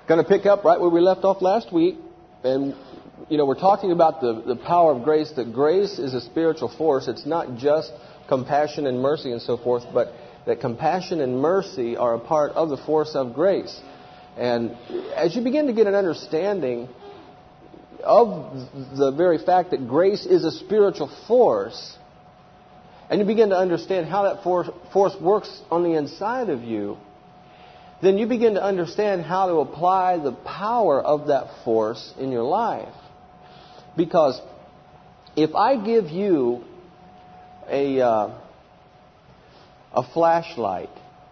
Going to pick up right where we left off last week. And, we're talking about the power of grace, that grace is a spiritual force. It's not just compassion and mercy and so forth, but that compassion and mercy are a part of the force of grace. And as you begin to get an understanding of the very fact that grace is a spiritual force, and you begin to understand how that force works on the inside of you, then you begin to understand how to apply the power of that force in your life. Because if I give you a flashlight,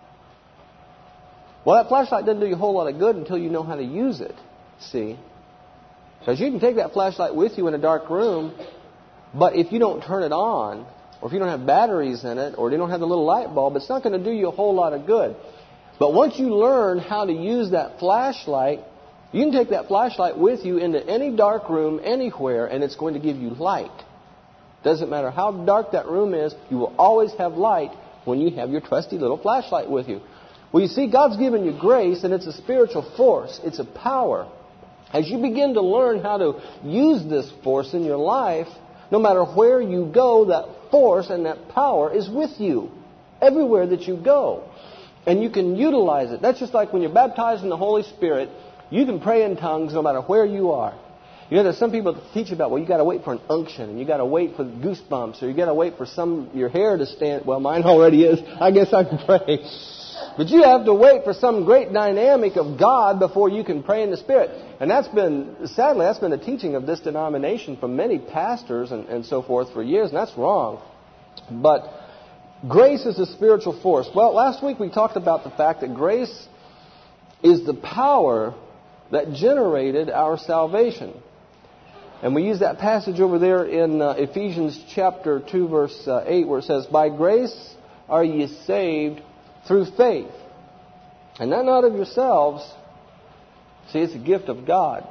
well, that flashlight doesn't do you a whole lot of good until you know how to use it, see? Because you can take that flashlight with you in a dark room, but if you don't turn it on, or if you don't have batteries in it, or you don't have the little light bulb, it's not going to do you a whole lot of good. But once you learn how to use that flashlight, you can take that flashlight with you into any dark room, anywhere, and it's going to give you light. Doesn't matter how dark that room is, you will always have light when you have your trusty little flashlight with you. Well, you see, God's given you grace, and it's a spiritual force. It's a power. As you begin to learn how to use this force in your life, no matter where you go, that force and that power is with you everywhere that you go. And you can utilize it. That's just like when you're baptized in the Holy Spirit, you can pray in tongues no matter where you are. There's some people that teach about, well, you got to wait for an unction, and you got to wait for goosebumps, or you got to wait for your hair to stand. Well, mine already is. I guess I can pray. But you have to wait for some great dynamic of God before you can pray in the Spirit. And sadly, that's been the teaching of this denomination from many pastors and so forth for years, and that's wrong. But grace is a spiritual force. Well, last week we talked about the fact that grace is the power that generated our salvation. And we use that passage over there in Ephesians chapter 2, verse 8, where it says, "By grace are ye saved through faith, and that not of yourselves." See, it's a gift of God.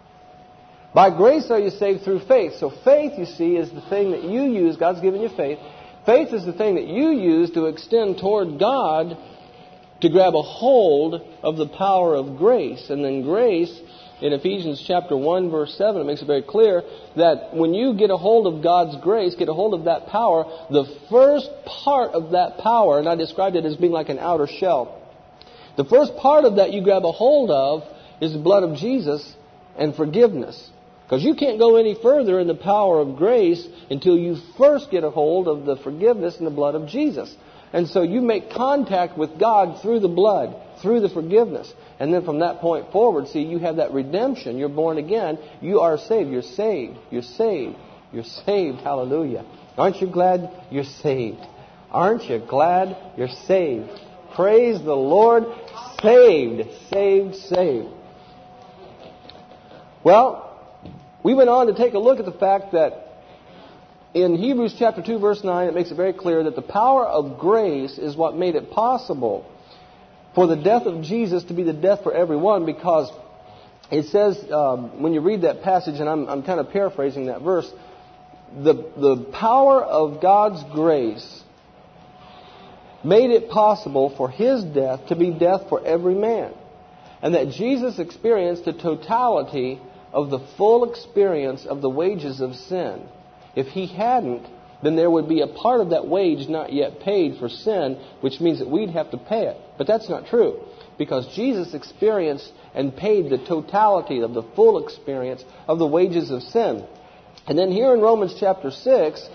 By grace are you saved through faith. So faith, you see, is the thing that you use. God's given you faith. Faith is the thing that you use to extend toward God to grab a hold of the power of grace. And then grace, in Ephesians chapter 1, verse 7, it makes it very clear that when you get a hold of God's grace, get a hold of that power, the first part of that power, and I described it as being like an outer shell, the first part of that you grab a hold of is the blood of Jesus and forgiveness. Because you can't go any further in the power of grace until you first get a hold of the forgiveness and the blood of Jesus. And so you make contact with God through the blood, through the forgiveness. And then from that point forward, see, you have that redemption. You're born again. You are saved. You're saved. You're saved. You're saved. Hallelujah. Aren't you glad you're saved? Aren't you glad you're saved? Praise the Lord. Saved. Saved. Saved. Well, we went on to take a look at the fact that in Hebrews chapter 2, verse 9, it makes it very clear that the power of grace is what made it possible for the death of Jesus to be the death for everyone, because it says, when you read that passage, and I'm kind of paraphrasing that verse, the power of God's grace made it possible for His death to be death for every man. And that Jesus experienced the totality of the full experience of the wages of sin. If He hadn't, then there would be a part of that wage not yet paid for sin, which means that we'd have to pay it. But that's not true, because Jesus experienced and paid the totality of the full experience of the wages of sin. And then here in Romans chapter 6,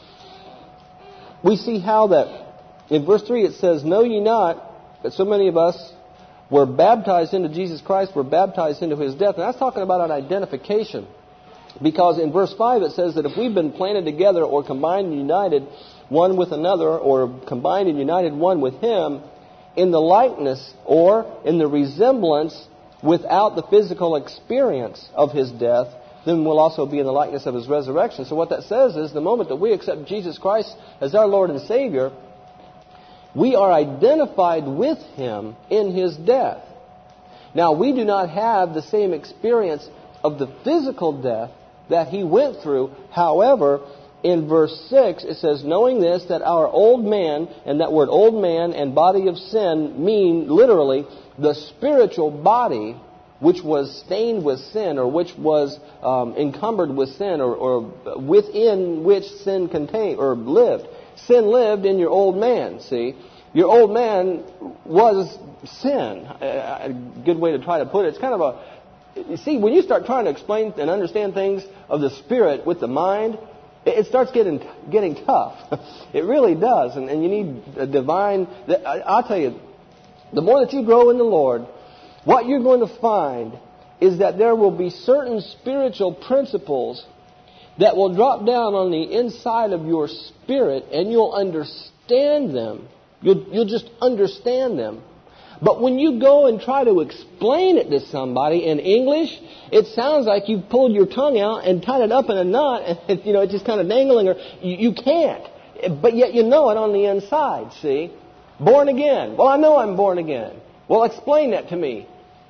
we see how that, in verse 3 it says, "Know ye not that so many of us were baptized into Jesus Christ, were baptized into His death?" And that's talking about an identification. Because in verse 5 it says that if we've been planted together or combined and united one with another, or combined and united one with Him, in the likeness or in the resemblance without the physical experience of His death, then we'll also be in the likeness of His resurrection. So what that says is the moment that we accept Jesus Christ as our Lord and Savior, we are identified with Him in His death. Now, we do not have the same experience of the physical death that He went through. However, in verse 6, it says, "Knowing this, that our old man," and that word old man and body of sin mean literally the spiritual body which was stained with sin, or which was encumbered with sin, or within which sin contained or lived. Sin lived in your old man, see? Your old man was sin. A good way to try to put it. It's kind of you see, when you start trying to explain and understand things of the Spirit with the mind, it starts getting tough. It really does. And you need a divine... I'll tell you, the more that you grow in the Lord, what you're going to find is that there will be certain spiritual principles that will drop down on the inside of your spirit, and you'll understand them. You'll just understand them. But when you go and try to explain it to somebody in English, it sounds like you've pulled your tongue out and tied it up in a knot, and it's just kind of dangling. Or you can't, but yet you know it on the inside. See, born again. Well, I know I'm born again. Well, explain that to me.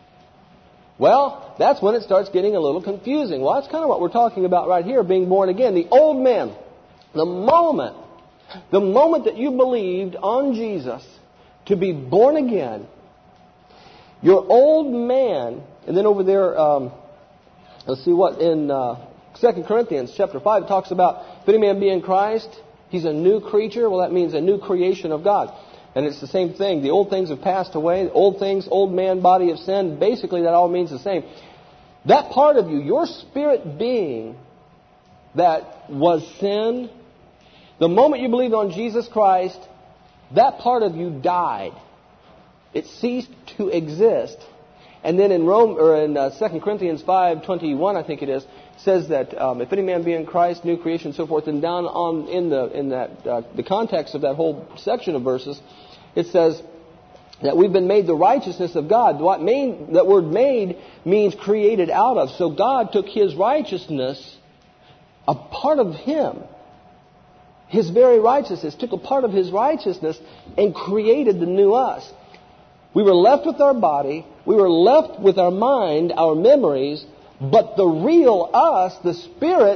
Well, that's when it starts getting a little confusing. Well, that's kind of what we're talking about right here, being born again. The old man, the moment that you believed on Jesus to be born again, your old man, and then over there, let's see what, in 2 Corinthians chapter 5, it talks about, if any man be in Christ, he's a new creature. Well, that means a new creation of God. And it's the same thing. The old things have passed away. Old things, old man, body of sin. Basically, that all means the same. That part of you, your spirit being that was sin, the moment you believed on Jesus Christ, that part of you died. It ceased to exist. And then in 2 Corinthians 5:21, I think it is, says that if any man be in Christ, new creation, and so forth. And down on in the context of that whole section of verses, it says that we've been made the righteousness of God. That word "made" means created out of. So God took His righteousness, a part of Him, His very righteousness, took a part of His righteousness and created the new us. We were left with our body, we were left with our mind, our memories, but the real us, the Spirit,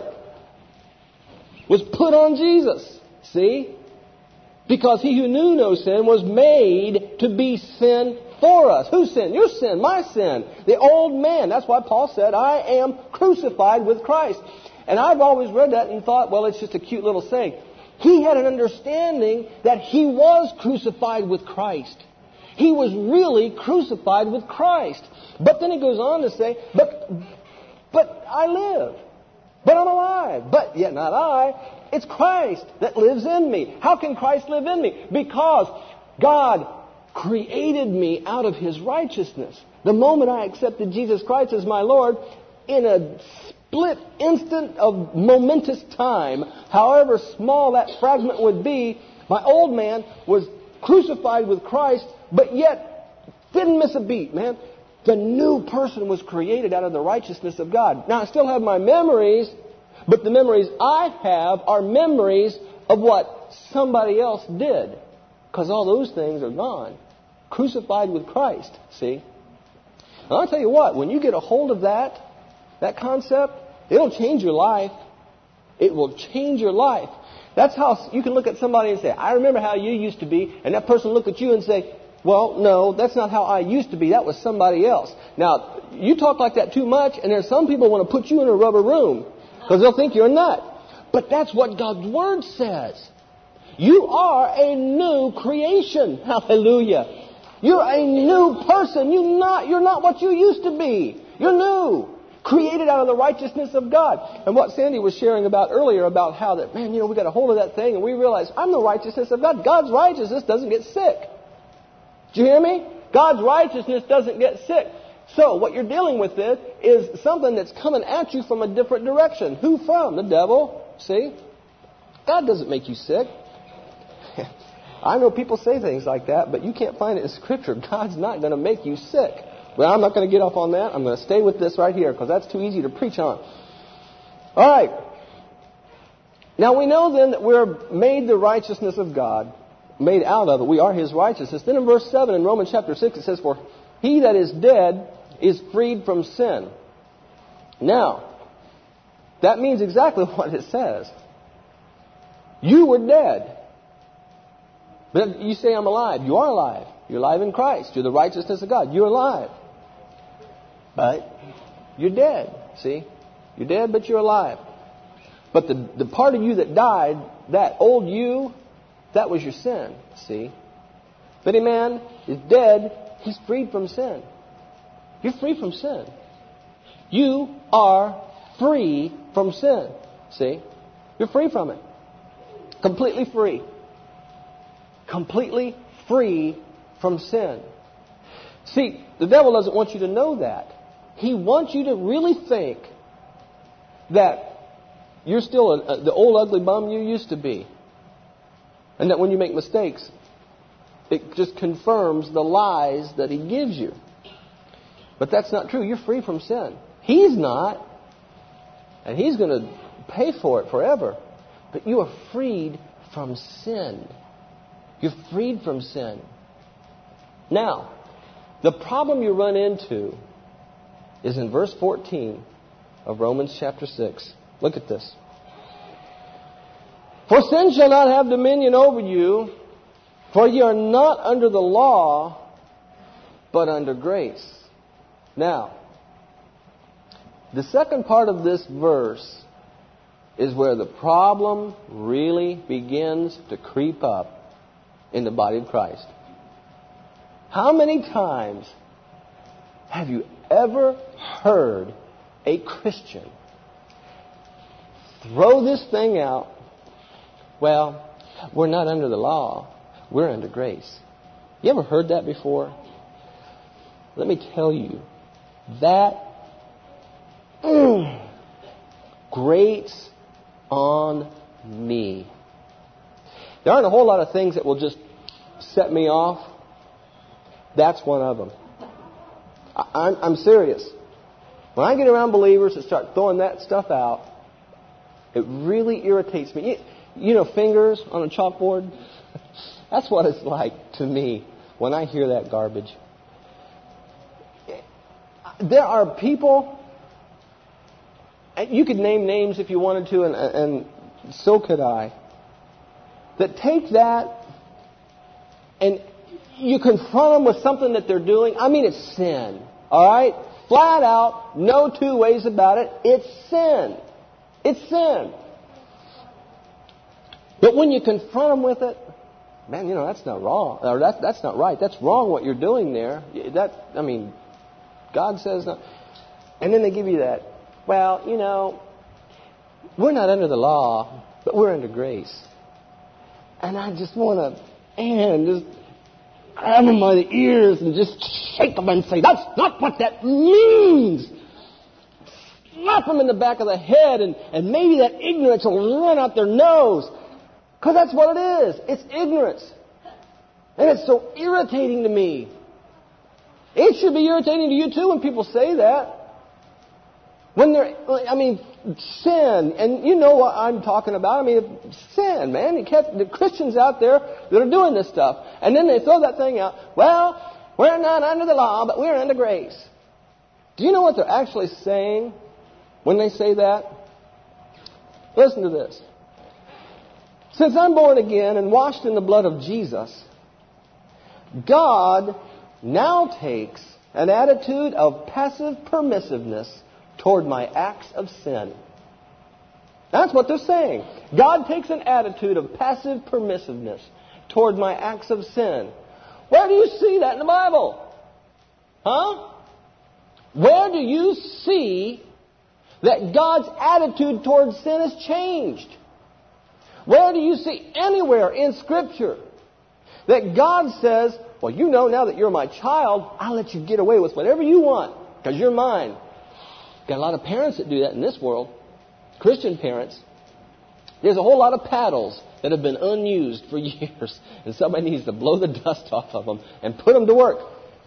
was put on Jesus. See? Because He who knew no sin was made to be sin for us. Whose sin? Your sin, my sin. The old man. That's why Paul said, I am crucified with Christ. And I've always read that and thought, well, it's just a cute little saying. He had an understanding that he was crucified with Christ. He was really crucified with Christ. But then he goes on to say, but I live. But I'm alive. But yet not I. It's Christ that lives in me. How can Christ live in me? Because God created me out of His righteousness. The moment I accepted Jesus Christ as my Lord, in a split instant of momentous time, however small that fragment would be, my old man was crucified with Christ, but yet didn't miss a beat, man. The new person was created out of the righteousness of God. Now, I still have my memories, but the memories I have are memories of what somebody else did. Because all those things are gone. Crucified with Christ, see? And I'll tell you what, when you get a hold of that concept, it'll change your life. It will change your life. That's how you can look at somebody and say, I remember how you used to be. And that person look at you and say, well, no, that's not how I used to be. That was somebody else. Now, you talk like that too much, and there's some people want to put you in a rubber room because they'll think you're a nut. But that's what God's Word says. You are a new creation. Hallelujah. You're a new person. You're not what you used to be. You're new. Created out of the righteousness of God. And what Sandy was sharing about earlier about how that, man, we got a hold of that thing and we realize I'm the righteousness of God. God's righteousness doesn't get sick. Do you hear me? God's righteousness doesn't get sick. So what you're dealing with is something that's coming at you from a different direction. Who from? The devil. See? God doesn't make you sick. I know people say things like that, but you can't find it in Scripture. God's not going to make you sick. Well, I'm not going to get off on that. I'm going to stay with this right here because that's too easy to preach on. All right. Now we know then that we're made the righteousness of God, made out of it. We are His righteousness. Then in verse 7 in Romans chapter 6 it says, for he that is dead is freed from sin. Now, that means exactly what it says. You were dead. But you say, I'm alive. You are alive. You're alive in Christ. You're the righteousness of God. You're alive. But you're dead, see? You're dead, but you're alive. But the part of you that died, that old you, that was your sin, see? If any man is dead, he's freed from sin. You're free from sin. You are free from sin, see? You're free from it. Completely free. Completely free from sin. See, the devil doesn't want you to know that. He wants you to really think that you're still the old ugly bum you used to be. And that when you make mistakes, it just confirms the lies that he gives you. But that's not true. You're free from sin. He's not. And he's going to pay for it forever. But you are freed from sin. You're freed from sin. Now, the problem you run into is in verse 14 of Romans chapter 6. Look at this. For sin shall not have dominion over you, for ye are not under the law, but under grace. Now, the second part of this verse is where the problem really begins to creep up in the body of Christ. How many times have you ever heard a Christian throw this thing out? Well, we're not under the law. We're under grace. You ever heard that before? Let me tell you, that grates on me. There aren't a whole lot of things that will just set me off. That's one of them. I'm serious. When I get around believers that start throwing that stuff out, it really irritates me. You know, fingers on a chalkboard? That's what it's like to me when I hear that garbage. There are people, and you could name names if you wanted to, and so could I, that take that and you confront them with something that they're doing. I mean, it's sin. All right? Flat out, no two ways about it. It's sin. It's sin. But when you confront them with it, man, you know, that's not wrong. Or that's not right. That's wrong what you're doing there. God says not. And then they give you that. Well, you know, we're not under the law, but we're under grace. And I just want to, just grab them by the ears and just shake them and say, that's not what that means. Slap them in the back of the head and maybe that ignorance will run out their nose. Because that's what it is. It's ignorance. And it's so irritating to me. It should be irritating to you too when people say that. When sin, and you know what I'm talking about. Sin, man. The Christians out there that are doing this stuff. And then they throw that thing out. Well, we're not under the law, but we're under grace. Do you know what they're actually saying when they say that? Listen to this. Since I'm born again and washed in the blood of Jesus, God now takes an attitude of passive permissiveness toward my acts of sin. That's what they're saying. God takes an attitude of passive permissiveness toward my acts of sin. Where do you see that in the Bible? Huh? Where do you see that God's attitude towards sin has changed? Where do you see anywhere in Scripture that God says, well, you know, now that you're my child, I'll let you get away with whatever you want because you're mine. Got a lot of parents that do that in this world. Christian parents. There's a whole lot of paddles that have been unused for years. And somebody needs to blow the dust off of them and put them to work.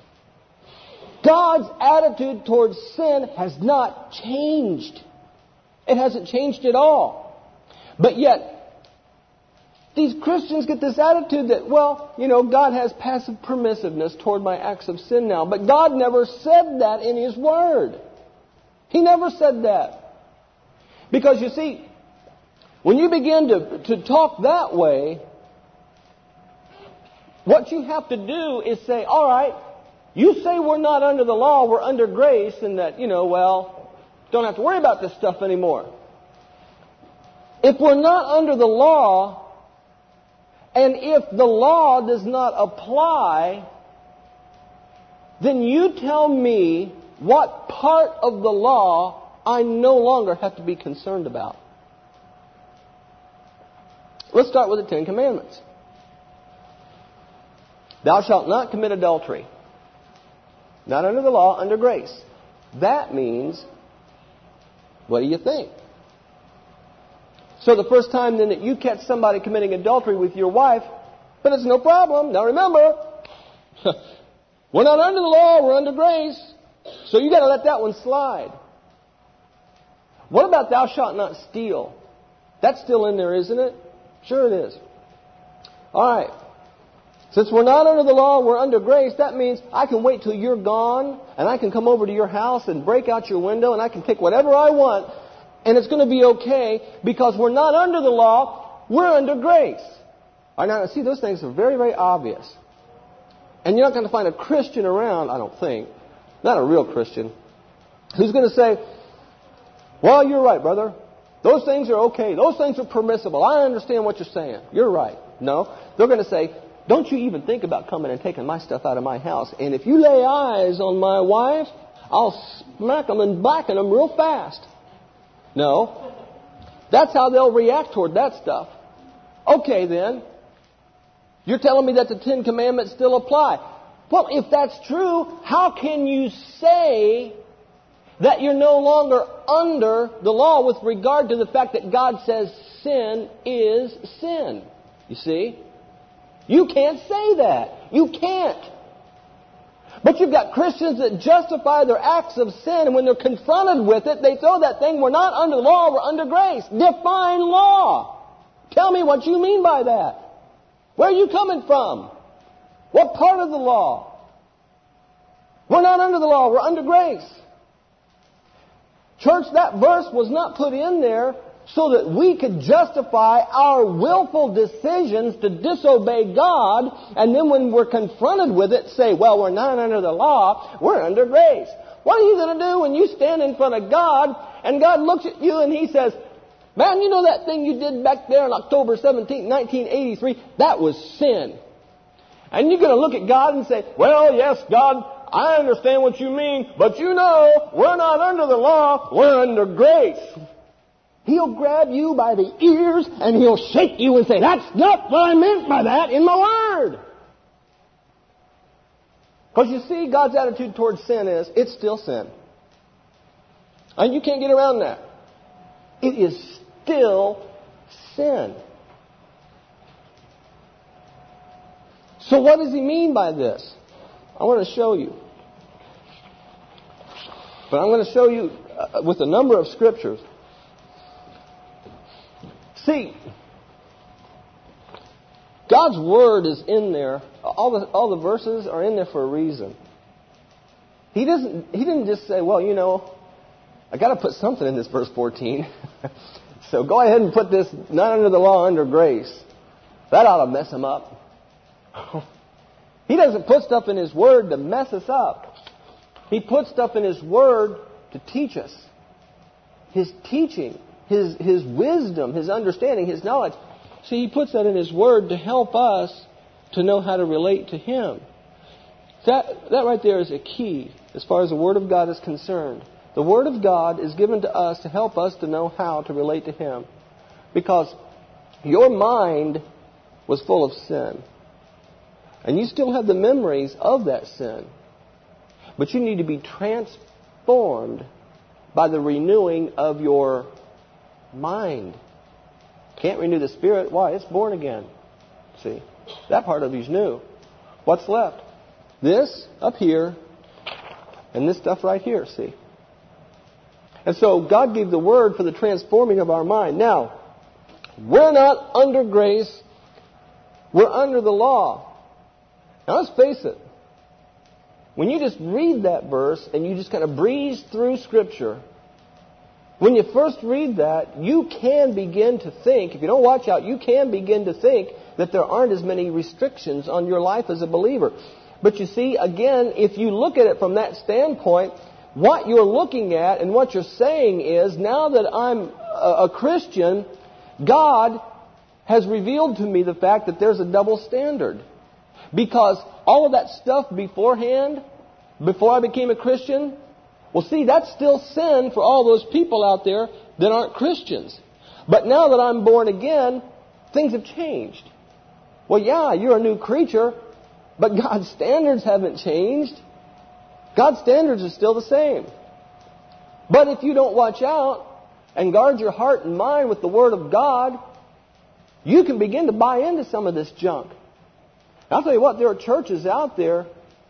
God's attitude towards sin has not changed. It hasn't changed at all. But yet, these Christians get this attitude that, well, you know, God has passive permissiveness toward my acts of sin now. But God never said that in His Word. He never said that. Because you see, when you begin to talk that way, what you have to do is say, all right, You say we're not under the law, we're under grace, and that, don't have to worry about this stuff anymore. If we're not under the law, and if the law does not apply, then you tell me what part of the law I no longer have to be concerned about. Let's start with the Ten Commandments. Thou shalt not commit adultery. Not under the law, under grace. That means, what do you think? So the first time then that you catch somebody committing adultery with your wife, but it's no problem. Now remember, we're not under the law, we're under grace. So you got to let that one slide. What about thou shalt not steal? That's still in there, isn't it? Sure it is. All right. Since we're not under the law, we're under grace, that means I can wait till you're gone, and I can come over to your house and break out your window, and I can pick whatever I want, and it's going to be okay, because we're not under the law, we're under grace. All right, now, see, those things are very, very obvious. And you're not going to find a Christian around, I don't think, not a real Christian, who's going to say, well, you're right, brother. Those things are okay. Those things are permissible. I understand what you're saying. You're right. No, they're going to say, don't you even think about coming and taking my stuff out of my house. And if you lay eyes on my wife, I'll smack them and blacken them real fast. No. That's how they'll react toward that stuff. Okay, then. You're telling me that the Ten Commandments still apply. Well, if that's true, how can you say that you're no longer under the law with regard to the fact that God says sin is sin? You see? You can't say that. You can't. But you've got Christians that justify their acts of sin, and when they're confronted with it, they throw that thing, we're not under the law, we're under grace. Define law. Tell me what you mean by that. Where are you coming from? What part of the law? We're not under the law, we're under grace. Church, that verse was not put in there so that we could justify our willful decisions to disobey God, and then when we're confronted with it, say, well, we're not under the law, we're under grace. What are you going to do when you stand in front of God, and God looks at you and He says, man, you know that thing you did back there on October 17, 1983? That was sin. And you're going to look at God and say, well, yes, God, I understand what you mean, but you know, we're not under the law, we're under grace. He'll grab you by the ears and He'll shake you and say, that's not what I meant by that in my Word. Because you see, God's attitude towards sin is, it's still sin. And you can't get around that. It is still sin. So what does He mean by this? I want to show you. But I'm going to show you with a number of scriptures. See, God's Word is in there. All the verses are in there for a reason. He didn't just say, well, you know, I got to put something in this verse 14. So go ahead and put this, not under the law, under grace. That ought to mess Him up. He doesn't put stuff in His Word to mess us up. He puts stuff in His Word to teach us. His teaching, His wisdom, His understanding, His knowledge. See, He puts that in His Word to help us to know how to relate to Him. That right there is a key as far as the Word of God is concerned. The Word of God is given to us to help us to know how to relate to Him. Because your mind was full of sin. And you still have the memories of that sin. But you need to be transformed by the renewing of your mind. Can't renew the spirit. Why? It's born again. See? That part of you's new. What's left? This up here and this stuff right here. See? And so God gave the Word for the transforming of our mind. Now, we're not under grace. We're under the law. Now let's face it. When you just read that verse and you just kind of breeze through Scripture, when you first read that, you can begin to think, if you don't watch out, you can begin to think that there aren't as many restrictions on your life as a believer. But you see, again, if you look at it from that standpoint, what you're looking at and what you're saying is, now that I'm a Christian, God has revealed to me the fact that there's a double standard. Because all of that stuff beforehand, before I became a Christian, well, see, that's still sin for all those people out there that aren't Christians. But now that I'm born again, things have changed. Well, yeah, you're a new creature, but God's standards haven't changed. God's standards are still the same. But if you don't watch out and guard your heart and mind with the Word of God, you can begin to buy into some of this junk. I'll tell you what, there are churches out there,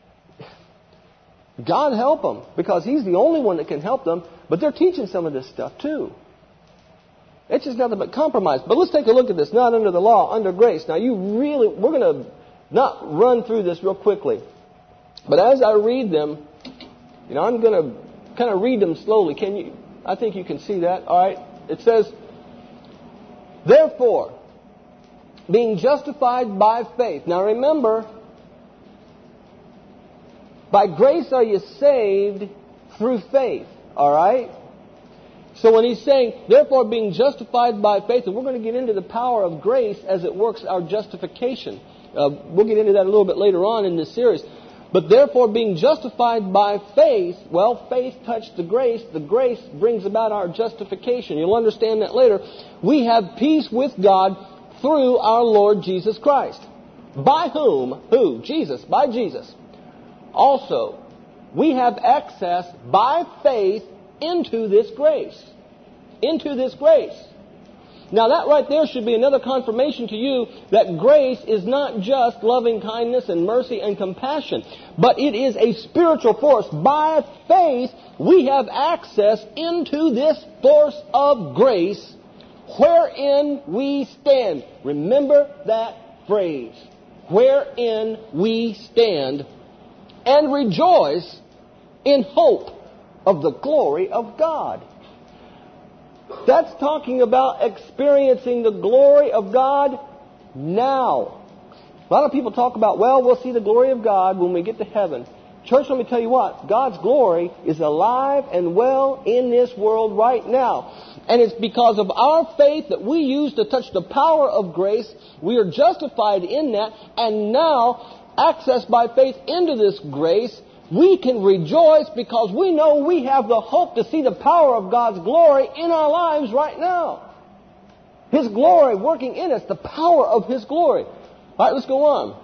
God help them, because He's the only one that can help them, but they're teaching some of this stuff too. It's just nothing but compromise. But let's take a look at this. Not under the law, under grace. Now we're going to not run through this real quickly. But as I read them, I'm going to kind of read them slowly. I think you can see that. All right. It says, therefore, being justified by faith. Now remember, by grace are you saved through faith. All right? So when he's saying, therefore being justified by faith, and we're going to get into the power of grace as it works our justification. We'll get into that a little bit later on in this series. But therefore being justified by faith, well, faith touched the grace brings about our justification. You'll understand that later. We have peace with God through our Lord Jesus Christ. By whom? Who? Jesus. By Jesus. Also, we have access by faith into this grace. Into this grace. Now that right there should be another confirmation to you that grace is not just loving kindness and mercy and compassion, but it is a spiritual force. By faith, we have access into this force of grace wherein we stand. Remember that phrase. Wherein we stand and rejoice in hope of the glory of God. That's talking about experiencing the glory of God now. A lot of people talk about, well, we'll see the glory of God when we get to heaven. Church, let me tell you what. God's glory is alive and well in this world right now. And it's because of our faith that we use to touch the power of grace. We are justified in that. And now, accessed by faith into this grace, we can rejoice because we know we have the hope to see the power of God's glory in our lives right now. His glory working in us, the power of His glory. All right, let's go on.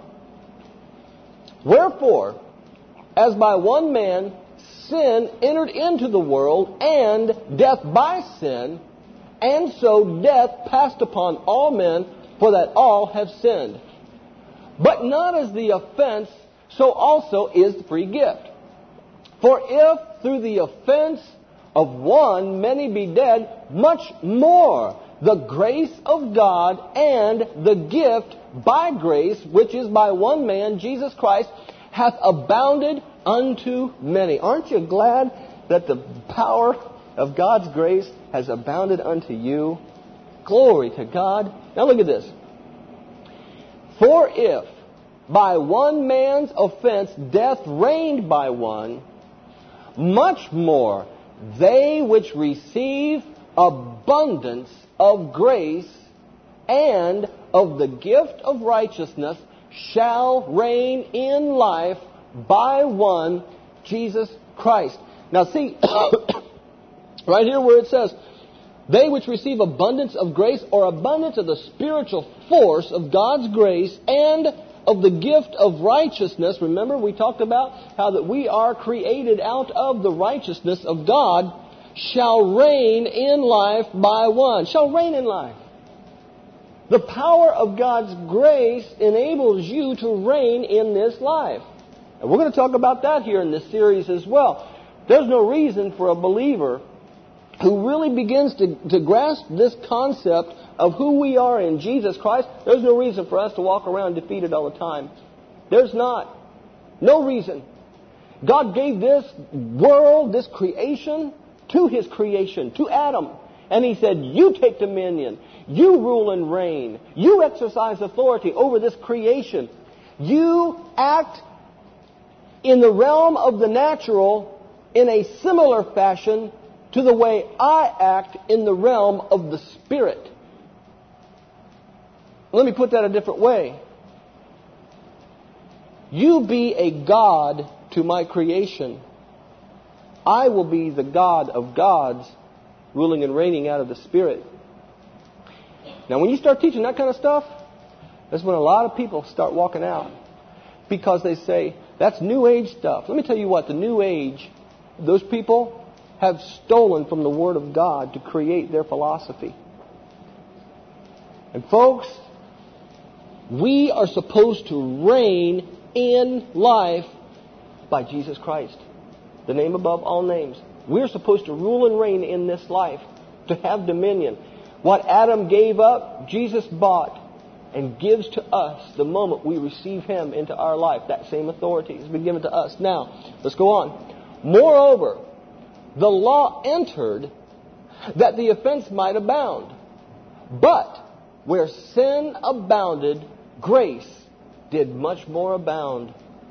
Wherefore, as by one man sin entered into the world, and death by sin, and so death passed upon all men, for that all have sinned. But not as the offense, so also is the free gift. For if through the offense of one many be dead, much more the grace of God and the gift by grace, which is by one man, Jesus Christ, hath abounded unto many. Aren't you glad that the power of God's grace has abounded unto you? Glory to God. Now look at this. For if by one man's offense death reigned by one, much more they which receive abundance of grace and of the gift of righteousness shall reign in life by one, Jesus Christ. Now see, right here where it says, they which receive abundance of grace, or abundance of the spiritual force of God's grace and of the gift of righteousness. Remember, we talked about how that we are created out of the righteousness of God, shall reign in life by one. Shall reign in life. The power of God's grace enables you to reign in this life. And we're going to talk about that here in this series as well. There's no reason for a believer who really begins to grasp this concept of who we are in Jesus Christ, there's no reason for us to walk around defeated all the time. There's not. No reason. God gave this world, this creation, to His creation, to Adam. And He said, you take dominion. You rule and reign. You exercise authority over this creation. You act in the realm of the natural in a similar fashion to the way I act in the realm of the Spirit. Let me put that a different way. You be a God to my creation. I will be the God of gods, ruling and reigning out of the Spirit. Now, when you start teaching that kind of stuff, that's when a lot of people start walking out. Because they say, that's New Age stuff. Let me tell you what, the New Age, those people have stolen from the Word of God to create their philosophy. And folks, we are supposed to reign in life by Jesus Christ, the name above all names. We're supposed to rule and reign in this life, to have dominion. What Adam gave up, Jesus bought and gives to us the moment we receive Him into our life. That same authority has been given to us. Now, let's go on. Moreover, the law entered that the offense might abound. But where sin abounded, grace did much more abound.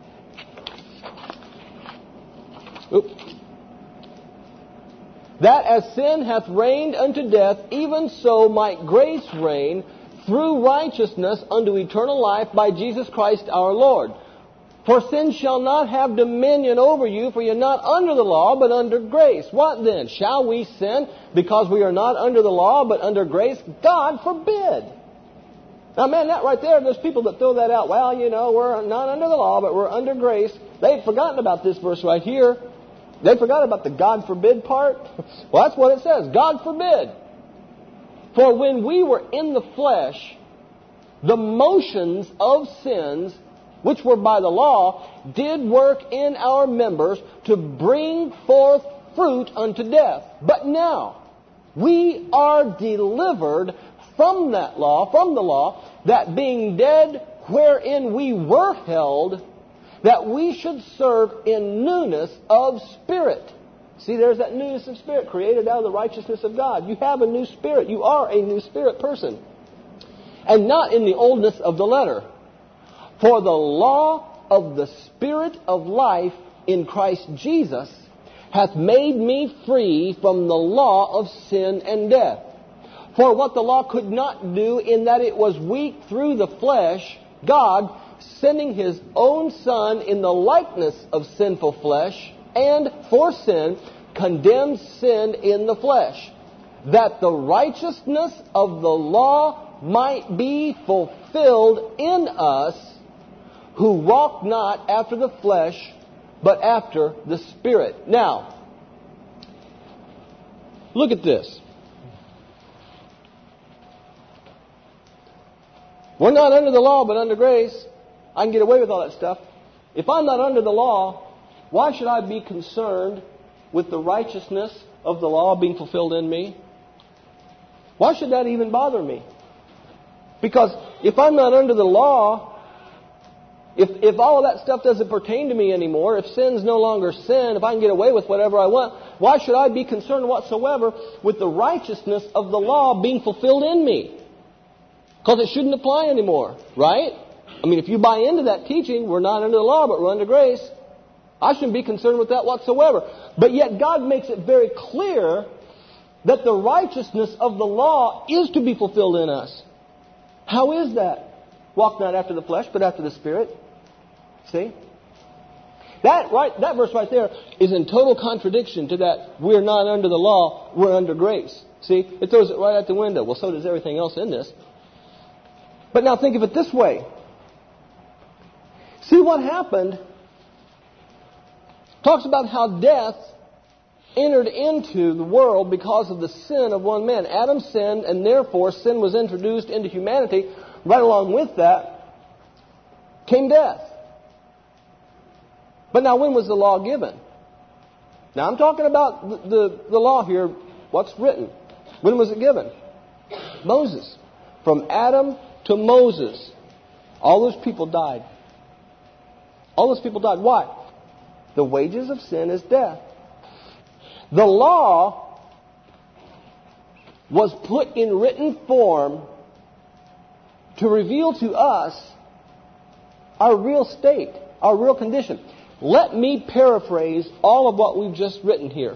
That as sin hath reigned unto death, even so might grace reign through righteousness unto eternal life by Jesus Christ our Lord. For sin shall not have dominion over you, for you're not under the law, but under grace. What then? Shall we sin because we are not under the law, but under grace? God forbid. Now, man, that right there, there's people that throw that out. Well, you know, we're not under the law, but we're under grace. They've forgotten about this verse right here. They forgot about the God forbid part. Well, that's what it says. God forbid. For when we were in the flesh, the motions of sins, which were by the law, did work in our members to bring forth fruit unto death. But now, we are delivered from that law, from the law, that being dead wherein we were held, that we should serve in newness of spirit. See, there's that newness of spirit created out of the righteousness of God. You have a new spirit. You are a new spirit person. And not in the oldness of the letter. For the law of the Spirit of life in Christ Jesus hath made me free from the law of sin and death. For what the law could not do, in that it was weak through the flesh, God, sending His own Son in the likeness of sinful flesh, and for sin, condemned sin in the flesh, that the righteousness of the law might be fulfilled in us, who walk not after the flesh, but after the Spirit. Now, look at this. We're not under the law, but under grace. I can get away with all that stuff. If I'm not under the law, why should I be concerned with the righteousness of the law being fulfilled in me? Why should that even bother me? Because if I'm not under the law, if all of that stuff doesn't pertain to me anymore, if sin's no longer sin, if I can get away with whatever I want, why should I be concerned whatsoever with the righteousness of the law being fulfilled in me? Because it shouldn't apply anymore, right? I mean, if you buy into that teaching, we're not under the law, but we're under grace, I shouldn't be concerned with that whatsoever. But yet God makes it very clear that the righteousness of the law is to be fulfilled in us. How is that? Walk not after the flesh, but after the Spirit. See? That verse right there is in total contradiction to that we're not under the law, we're under grace. See? It throws it right out the window. Well, so does everything else in this. But now think of it this way. See what happened? Talks about how death entered into the world because of the sin of one man. Adam sinned, and therefore sin was introduced into humanity. Right along with that came death. But now when was the law given? Now I'm talking about the law here, what's written. When was it given? Moses. From Adam to Moses. All those people died. All those people died. Why? The wages of sin is death. The law was put in written form to reveal to us our real state, our real condition. let me paraphrase all of what we've just written here.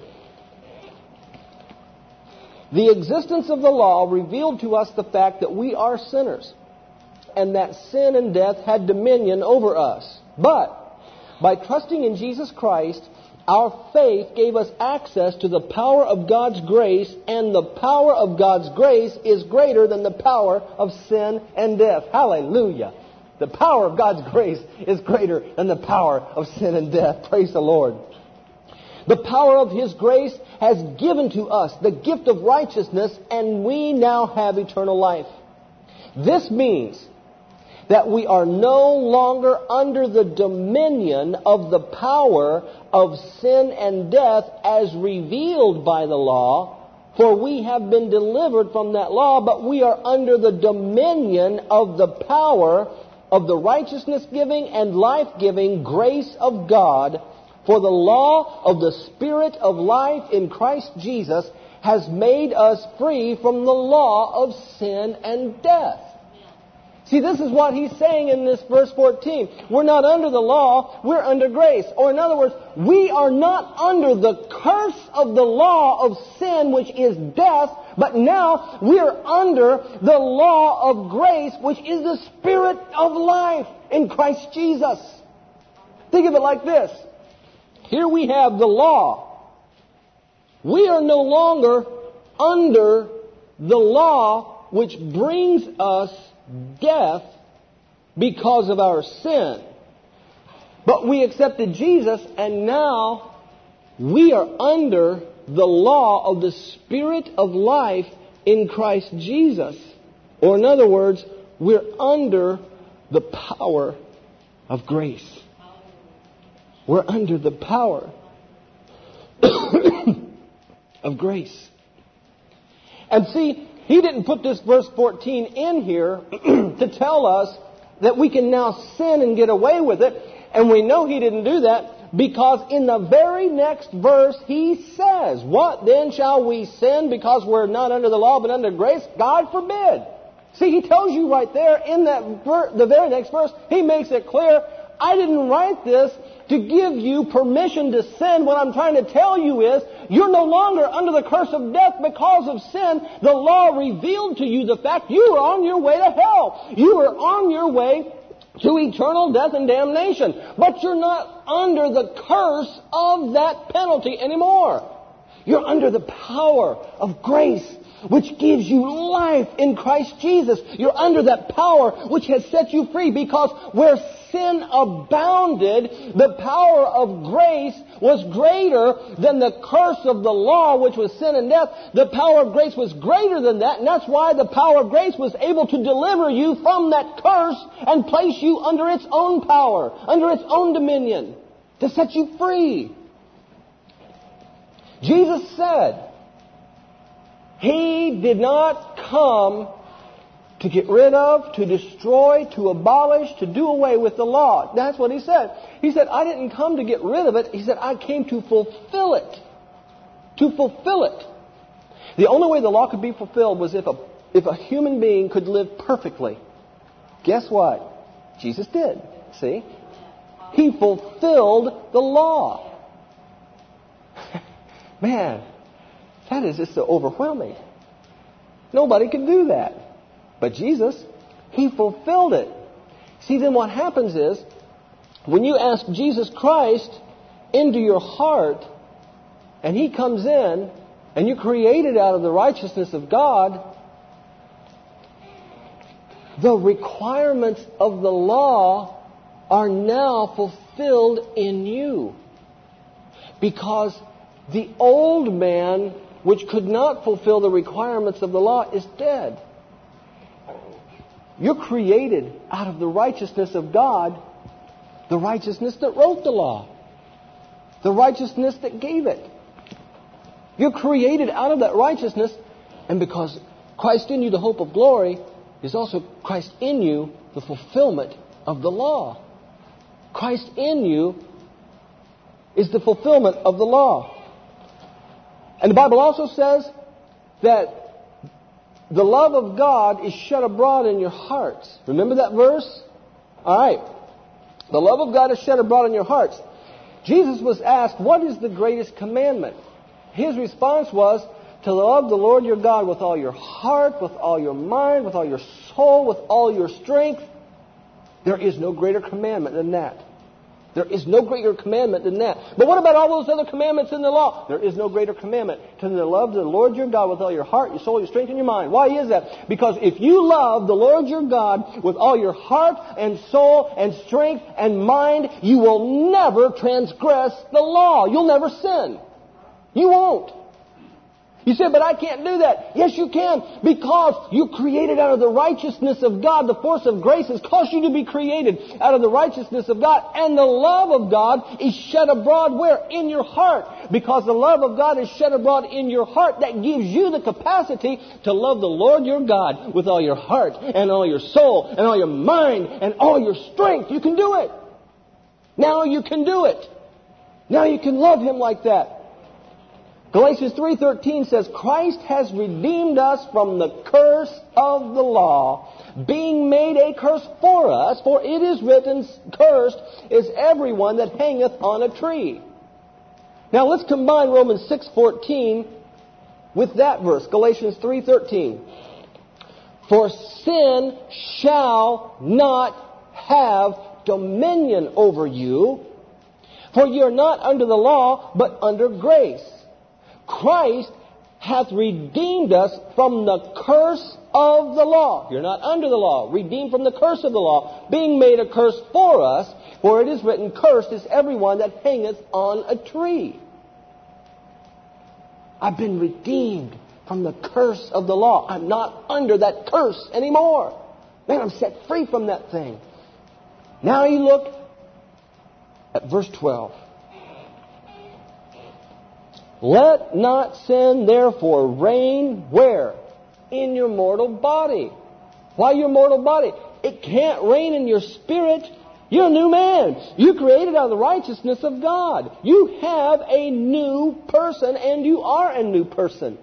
The existence of the law revealed to us the fact that we are sinners and that sin and death had dominion over us. But by trusting in Jesus Christ, our faith gave us access to the power of God's grace, and the power of God's grace is greater than the power of sin and death. Hallelujah! The power of God's grace is greater than the power of sin and death. Praise the Lord. The power of His grace has given to us the gift of righteousness, and we now have eternal life. This means that we are no longer under the dominion of the power of sin and death as revealed by the law, for we have been delivered from that law, but we are under the dominion of the power of the righteousness-giving and life-giving grace of God. For the law of the Spirit of life in Christ Jesus has made us free from the law of sin and death. See, this is what he's saying in this verse 14. We're not under the law, we're under grace. Or in other words, we are not under the curse of the law of sin, which is death, but now we're under the law of grace, which is the Spirit of life in Christ Jesus. Think of it like this. Here we have the law. We are no longer under the law which brings us death because of our sin. But we accepted Jesus, and now we are under the law of the Spirit of life in Christ Jesus. Or in other words, we're under the power of grace. We're under the power of grace. And see, he didn't put this verse 14 in here to tell us that we can now sin and get away with it. And we know he didn't do that because in the very next verse he says, "What then shall we sin because we're not under the law but under grace? God forbid." See, he tells you right there in the very next verse, he makes it clear, I didn't write this to give you permission to sin. What I'm trying to tell you is, you're no longer under the curse of death because of sin. The law revealed to you the fact you are on your way to hell. You are on your way to eternal death and damnation. But you're not under the curse of that penalty anymore. You're under the power of grace, which gives you life in Christ Jesus. You're under that power which has set you free, because where sin abounded, the power of grace was greater than the curse of the law, which was sin and death. The power of grace was greater than that, and that's why the power of grace was able to deliver you from that curse and place you under its own power, under its own dominion, to set you free. Jesus said, He did not come to get rid of, to destroy, to abolish, to do away with the law. That's what He said. He said, I didn't come to get rid of it. He said, I came to fulfill it. To fulfill it. The only way the law could be fulfilled was if a human being could live perfectly. Guess what? Jesus did. See? He fulfilled the law. Man, that is just so overwhelming. Nobody can do that. But Jesus, He fulfilled it. See, then what happens is, when you ask Jesus Christ into your heart, and He comes in, and you're created out of the righteousness of God, the requirements of the law are now fulfilled in you. Because the old man, which could not fulfill the requirements of the law, is dead. You're created out of the righteousness of God, the righteousness that wrote the law, the righteousness that gave it. You're created out of that righteousness, and because Christ in you, the hope of glory, is also Christ in you, the fulfillment of the law. Christ in you is the fulfillment of the law. And the Bible also says that the love of God is shed abroad in your hearts. Remember that verse? All right. The love of God is shed abroad in your hearts. Jesus was asked, what is the greatest commandment? His response was to love the Lord your God with all your heart, with all your mind, with all your soul, with all your strength. There is no greater commandment than that. There is no greater commandment than that. But what about all those other commandments in the law? There is no greater commandment to love the Lord your God with all your heart, your soul, your strength, and your mind. Why is that? Because if you love the Lord your God with all your heart and soul and strength and mind, you will never transgress the law. You'll never sin. You won't. You say, but I can't do that. Yes, you can, because you created out of the righteousness of God. The force of grace has caused you to be created out of the righteousness of God. And the love of God is shed abroad where? In your heart. Because the love of God is shed abroad in your heart, that gives you the capacity to love the Lord your God with all your heart and all your soul and all your mind and all your strength. You can do it. Now you can do it. Now you can love Him like that. Galatians 3:13 says, Christ has redeemed us from the curse of the law, being made a curse for us, for it is written, cursed is everyone that hangeth on a tree. Now let's combine Romans 6:14 with that verse, Galatians 3:13. For sin shall not have dominion over you, for you are not under the law, but under grace. Christ hath redeemed us from the curse of the law. You're not under the law. Redeemed from the curse of the law, being made a curse for us, for it is written, cursed is everyone that hangeth on a tree. I've been redeemed from the curse of the law. I'm not under that curse anymore. Man, I'm set free from that thing. Now you look at verse 12. Let not sin therefore reign where? In your mortal body. Why your mortal body? It can't reign in your spirit. You're a new man. You're created out of the righteousness of God. You have a new person, and you are a new person.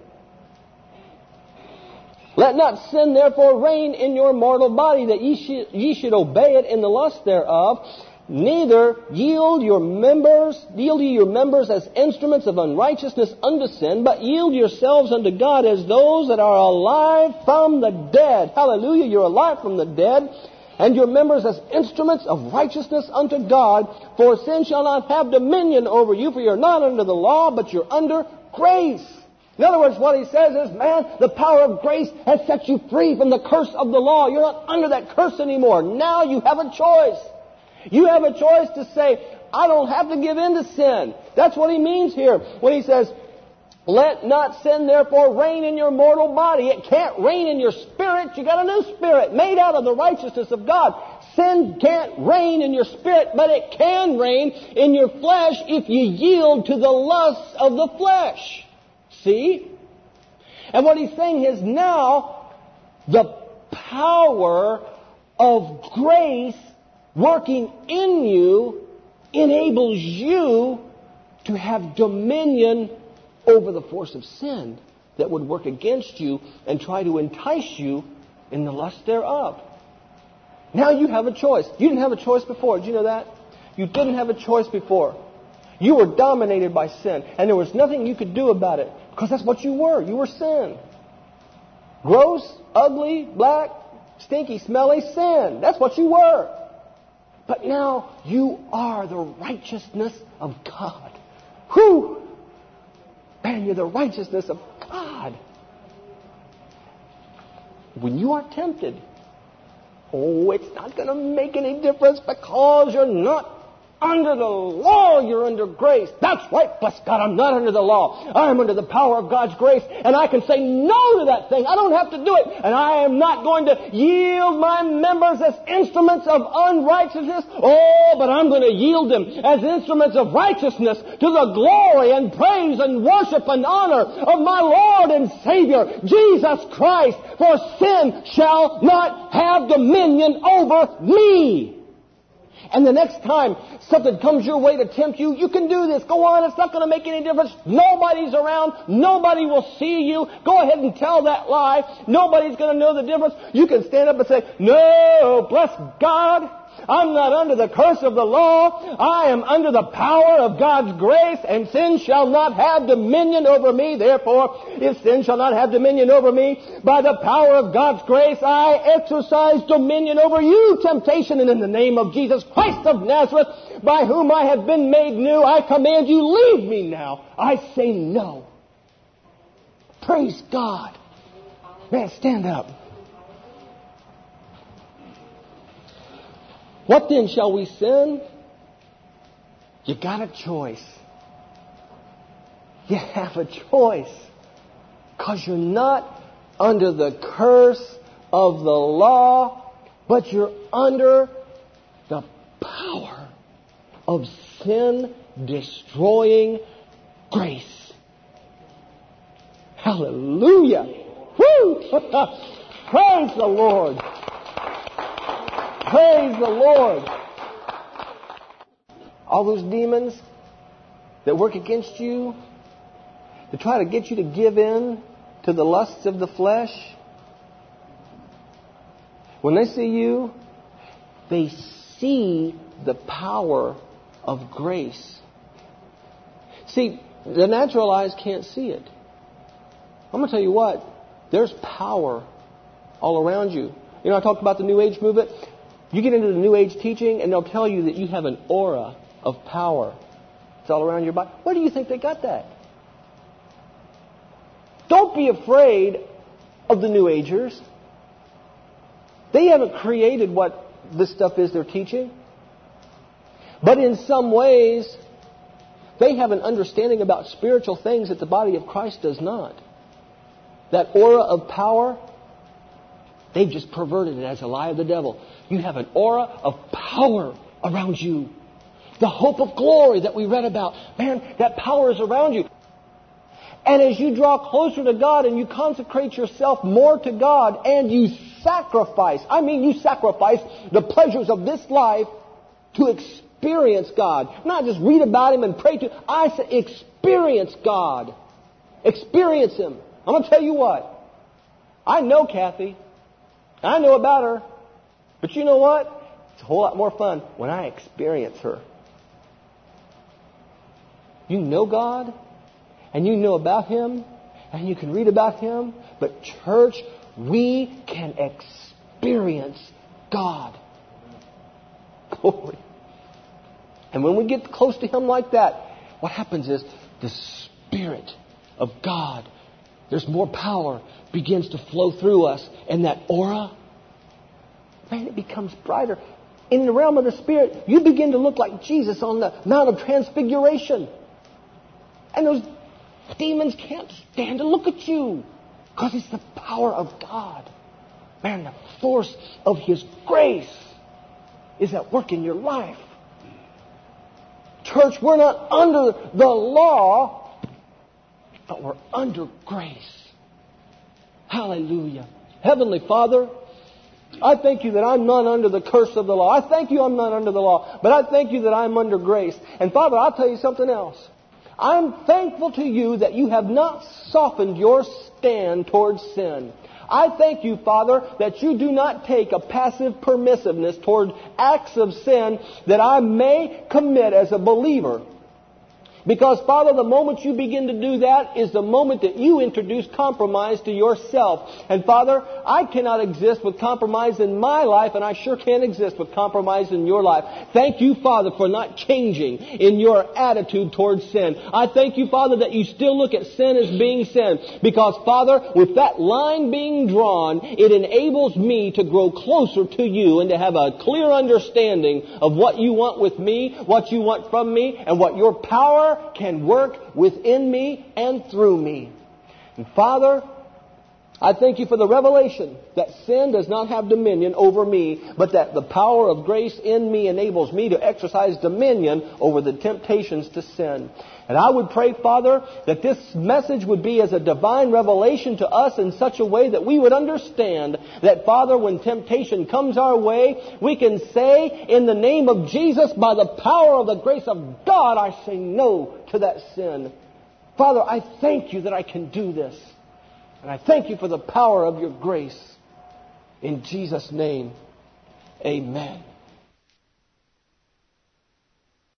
Let not sin therefore reign in your mortal body, that ye should obey it in the lust thereof. Neither yield ye your members as instruments of unrighteousness unto sin, but yield yourselves unto God as those that are alive from the dead. Hallelujah, you're alive from the dead. And your members as instruments of righteousness unto God. For sin shall not have dominion over you, for you're not under the law, but you're under grace. In other words, what he says is, man, the power of grace has set you free from the curse of the law. You're not under that curse anymore. Now you have a choice. You have a choice to say, I don't have to give in to sin. That's what he means here when he says, let not sin therefore reign in your mortal body. It can't reign in your spirit. You got a new spirit made out of the righteousness of God. Sin can't reign in your spirit, but it can reign in your flesh if you yield to the lusts of the flesh. See? And what he's saying is now the power of grace working in you enables you to have dominion over the force of sin that would work against you and try to entice you in the lust thereof. Now you have a choice. You didn't have a choice before. Did you know that? You didn't have a choice before. You were dominated by sin, and there was nothing you could do about it because that's what you were. You were sin. Gross, ugly, black, stinky, smelly sin. That's what you were. But now you are the righteousness of God. Whew! Man, you're the righteousness of God. When you are tempted, it's not going to make any difference because you're not under the law, you're under grace. That's right, bless God, I'm not under the law. I'm under the power of God's grace, and I can say no to that thing. I don't have to do it, and I am not going to yield my members as instruments of unrighteousness. But I'm going to yield them as instruments of righteousness to the glory and praise and worship and honor of my Lord and Savior, Jesus Christ. For sin shall not have dominion over me. And the next time something comes your way to tempt you, you can do this. Go on. It's not going to make any difference. Nobody's around. Nobody will see you. Go ahead and tell that lie. Nobody's going to know the difference. You can stand up and say, no, bless God. I'm not under the curse of the law. I am under the power of God's grace, and sin shall not have dominion over me. Therefore, if sin shall not have dominion over me, by the power of God's grace, I exercise dominion over you, temptation. And in the name of Jesus Christ of Nazareth, by whom I have been made new, I command you, leave me now. I say no. Praise God. Man, stand up. What then shall we sin? You got a choice. You have a choice. Because you're not under the curse of the law, but you're under the power of sin-destroying grace. Hallelujah. Woo! Praise the Lord. Praise the Lord. All those demons that work against you, to try to get you to give in to the lusts of the flesh, when they see you, they see the power of grace. See, the natural eyes can't see it. I'm going to tell you what, there's power all around you. You know, I talked about the New Age movement. You get into the New Age teaching and they'll tell you that you have an aura of power. It's all around your body. Where do you think they got that? Don't be afraid of the New Agers. They haven't created what this stuff is they're teaching. But in some ways, they have an understanding about spiritual things that the body of Christ does not. That aura of power, they've just perverted it as a lie of the devil. You have an aura of power around you. The hope of glory that we read about. Man, that power is around you. And as you draw closer to God and you consecrate yourself more to God and you sacrifice the pleasures of this life to experience God. Not just read about Him and pray to Him. I say experience God. Experience Him. I'm going to tell you what. I know Kathy. I know about her. But you know what? It's a whole lot more fun when I experience her. You know God, and you know about Him, and you can read about Him. But church, we can experience God. Glory. And when we get close to Him like that, what happens is the Spirit of God, there's more power, begins to flow through us. And that aura, man, it becomes brighter. In the realm of the Spirit, you begin to look like Jesus on the Mount of Transfiguration. And those demons can't stand to look at you. Because it's the power of God. Man, the force of His grace is at work in your life. Church, we're not under the law, but we're under grace. Hallelujah. Heavenly Father, I thank You that I'm not under the curse of the law. I thank You I'm not under the law, but I thank You that I'm under grace. And Father, I'll tell you something else. I'm thankful to You that You have not softened Your stand towards sin. I thank You, Father, that You do not take a passive permissiveness toward acts of sin that I may commit as a believer. Because, Father, the moment You begin to do that is the moment that You introduce compromise to Yourself. And, Father, I cannot exist with compromise in my life, and I sure can't exist with compromise in Your life. Thank You, Father, for not changing in Your attitude towards sin. I thank You, Father, that You still look at sin as being sin. Because, Father, with that line being drawn, it enables me to grow closer to You and to have a clear understanding of what You want with me, what You want from me, and what Your power can work within me and through me. And Father, I thank You for the revelation that sin does not have dominion over me, but that the power of grace in me enables me to exercise dominion over the temptations to sin. And I would pray, Father, that this message would be as a divine revelation to us in such a way that we would understand that, Father, when temptation comes our way, we can say, in the name of Jesus, by the power of the grace of God, I say no to that sin. Father, I thank You that I can do this. And I thank You for the power of Your grace. In Jesus' name, amen.